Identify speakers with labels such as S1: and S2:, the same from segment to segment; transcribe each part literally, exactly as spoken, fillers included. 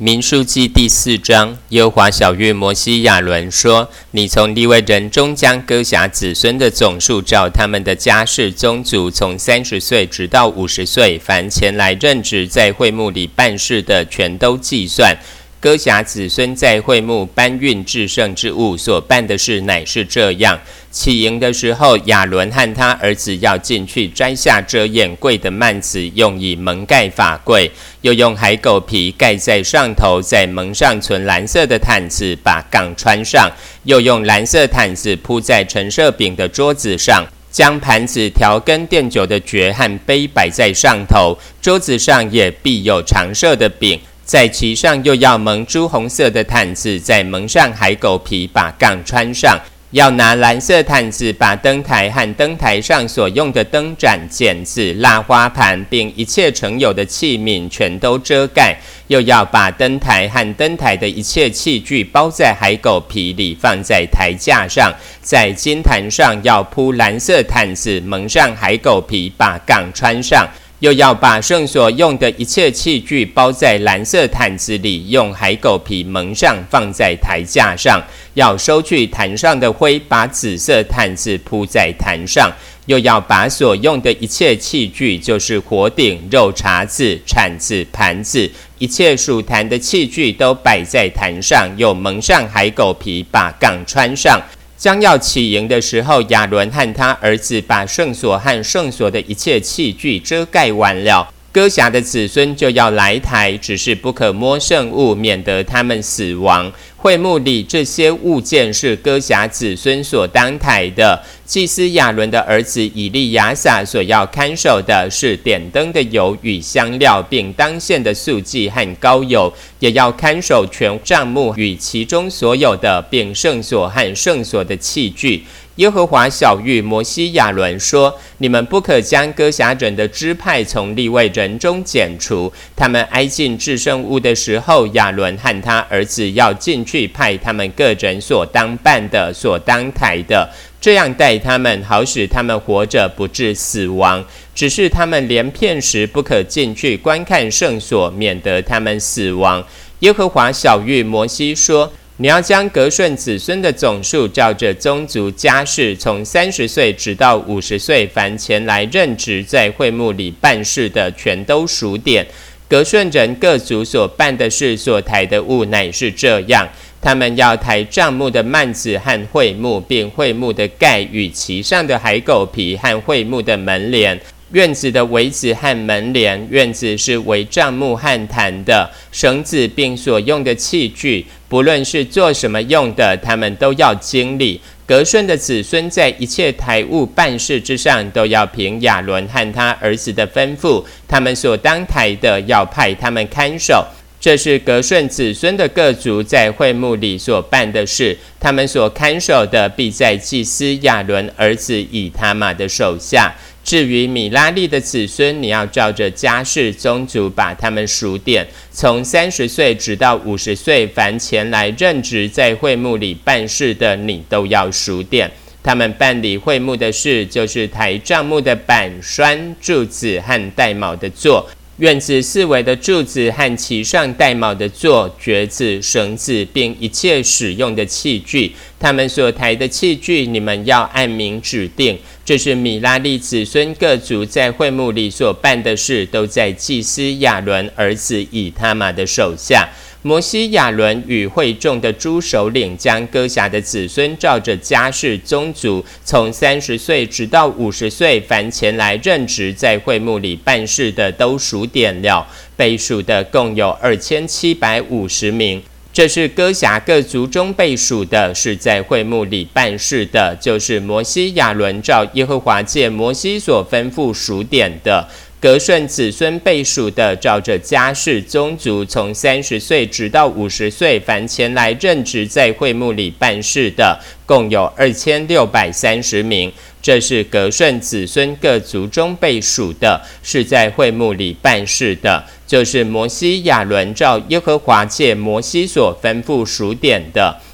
S1: 民数记第四章，耶和华晓谕摩西亚伦说：你从利未人中将歌辖子孙的总数照他们的家世宗族，从三十岁直到五十岁，凡前来任职在会幕里办事的，全都计算。歌辖子孙在会幕搬运至圣之物所办的事乃是这样：起营的时候，亚伦和他儿子要进去摘下遮掩柜的幔子，用以蒙盖法柜，又用海狗皮盖在上头，在蒙上存蓝色的毯子，把杠穿上，又用蓝色毯子铺在陈设饼的桌子上，将盘子、调羹、奠酒的爵和杯摆在上头，桌子上也必有常设的饼。在其上又要蒙朱红色的毯子，再蒙上海狗皮，把杠穿上。要拿蓝色毯子把灯台和灯台上所用的灯盏、剪子、蜡花盘，并一切盛有的器皿全都遮盖。又要把灯台和灯台的一切器具包在海狗皮里，放在台架上。在金坛上要铺蓝色毯子，蒙上海狗皮，把杠穿上。又要把圣所用的一切器具包在蓝色毯子里，用海狗皮蒙上，放在台架上。要收去坛上的灰，把紫色毯子铺在坛上。又要把所用的一切器具，就是火鼎、肉茬子、铲子、盘子，一切属坛的器具都摆在坛上，又蒙上海狗皮，把杠穿上。将要起营的时候，亚伦和他儿子把圣所和圣所的一切器具遮盖完了。歌辖的子孙就要来抬，只是不可摸圣物，免得他们死亡。会幕里这些物件是歌辖子孙所当抬的。祭司亚伦的儿子以利亚撒所要看守的是点灯的油与香料，并当献的素祭和膏油，也要看守全帐幕与其中所有的，并圣所和圣所的器具。耶和华晓谕摩西亚伦说：你们不可将歌辖人的支派从利未人中剪除。他们挨近至圣屋的时候，亚伦和他儿子要进去派他们个人所当办的、所当抬的，这样待他们，好使他们活着不致死亡。只是他们连片时不可进去观看圣所，免得他们死亡。耶和华晓谕摩西说：你要将革顺子孙的总数照着宗族家世，从三十岁直到五十岁，凡前来任职在会幕里办事的，全都数点。革顺人各族所办的事，所抬的物乃是这样：他们要抬帐幕的幔子和会幕，并会幕的盖与其上的海狗皮和会幕的门帘，院子的围子和门帘，院子是围帐幕和坛的，绳子并所用的器具，不论是做什么用的，他们都要经历。革顺的子孙在一切台务办事之上，都要凭亚伦和他儿子的吩咐，他们所当抬的，要派他们看守。这是革顺子孙的各族在会幕里所办的事，他们所看守的，必在祭司亚伦儿子以他玛的手下。至于米拉利的子孙，你要照着家世宗族把他们数点，从三十岁直到五十岁，凡前来任职在会幕里办事的，你都要数点。他们办理会幕的事，就是抬帐幕的板栓、柱子和带卯的座，院子四围的柱子和其上带卯的座、橛子、绳子，并一切使用的器具。他们所抬的器具，你们要按名指定。这是米拉利子孙各族在会幕里所办的事，都在祭司亚伦儿子以他玛的手下。摩西亚伦与会众的诸首领，将歌辖的子孙照着家世宗族，从三十岁直到五十岁，凡前来任职在会幕里办事的，都数点了。被数的共有二千七百五十名。这是歌辖各族中被数的，是在会幕里办事的，就是摩西亚伦照耶和华借摩西所吩咐数点的。革顺子孙被数的，照着家世宗族，从三十岁直到五十岁，凡前来任职在会幕里办事的，共有二千六百三十名。这是革顺子孙各族中被数的，是在会幕里办事的，就是摩西亚伦照耶和华借摩西所吩咐数点的。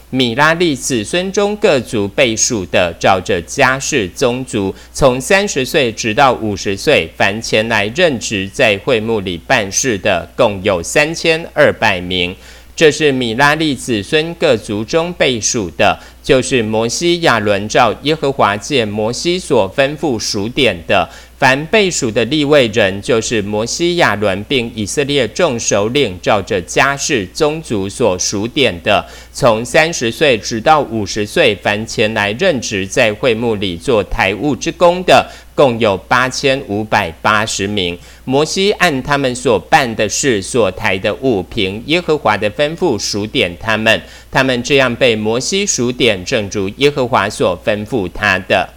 S1: 米拉利子孙中各族被数的，照着家世宗族，从三十岁直到五十岁，凡前来任职在会幕里办事的，共有三千二百名。这是米拉利子孙各族中被数的，就是摩西亚伦照耶和华借摩西所吩咐数点的。凡被数的利未人，就是摩西亚伦并以色列众首领照着家世宗族所数点的，从三十岁直到五十岁，凡前来任职在会幕里做台务之工的，共有八千五百八十名。摩西按他们所办的事、所抬的物，凭耶和华的吩咐数点他们。他们这样被摩西数点，正如耶和华所吩咐他的。